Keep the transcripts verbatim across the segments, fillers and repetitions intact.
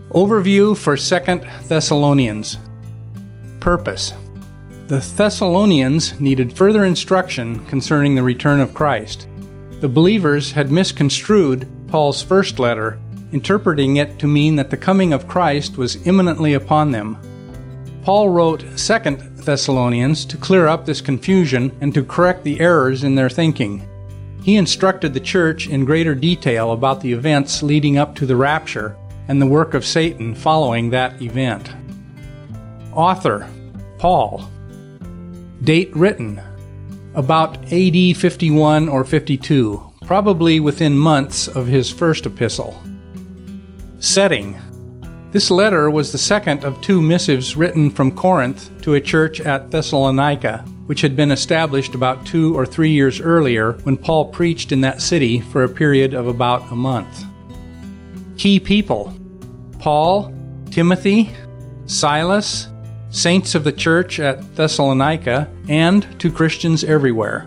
Overview for Second Thessalonians. Purpose. The Thessalonians needed further instruction concerning the return of Christ. The believers had misconstrued Paul's first letter, interpreting it to mean that the coming of Christ was imminently upon them. Paul wrote Second Thessalonians to clear up this confusion and to correct the errors in their thinking. He instructed the church in greater detail about the events leading up to the rapture and the work of Satan following that event. Author, Paul. Date written, about A D fifty-one or fifty-two, probably within months of his first epistle. Setting. This letter was the second of two missives written from Corinth to a church at Thessalonica, which had been established about two or three years earlier when Paul preached in that city for a period of about a month. Key people: Paul, Timothy, Silas, saints of the church at Thessalonica, and to Christians everywhere.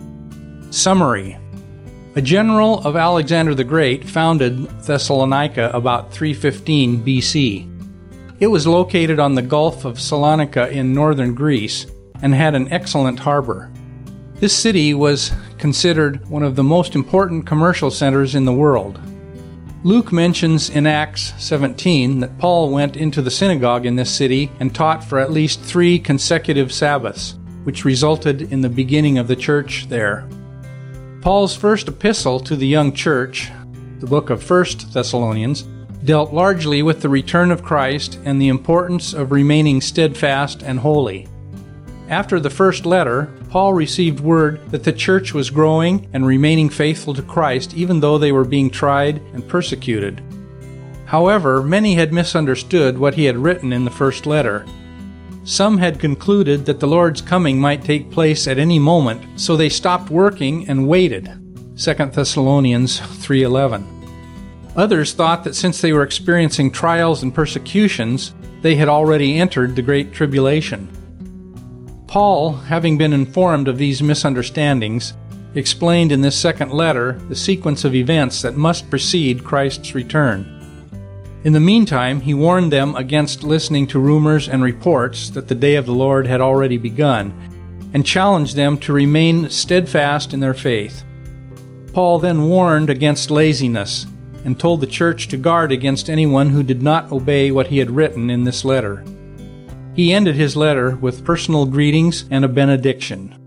Summary. A general of Alexander the Great founded Thessalonica about three fifteen B C. It was located on the Gulf of Salonika in northern Greece and had an excellent harbor. This city was considered one of the most important commercial centers in the world. Luke mentions in Acts seventeen that Paul went into the synagogue in this city and taught for at least three consecutive Sabbaths, which resulted in the beginning of the church there. Paul's first epistle to the young church, the book of First Thessalonians, dealt largely with the return of Christ and the importance of remaining steadfast and holy. After the first letter, Paul received word that the church was growing and remaining faithful to Christ even though they were being tried and persecuted. However, many had misunderstood what he had written in the first letter. Some had concluded that the Lord's coming might take place at any moment, so they stopped working and waited. Second Thessalonians three eleven. Others thought that since they were experiencing trials and persecutions, they had already entered the Great Tribulation. Paul, having been informed of these misunderstandings, explained in this second letter the sequence of events that must precede Christ's return. In the meantime, he warned them against listening to rumors and reports that the day of the Lord had already begun, and challenged them to remain steadfast in their faith. Paul then warned against laziness, and told the church to guard against anyone who did not obey what he had written in this letter. He ended his letter with personal greetings and a benediction.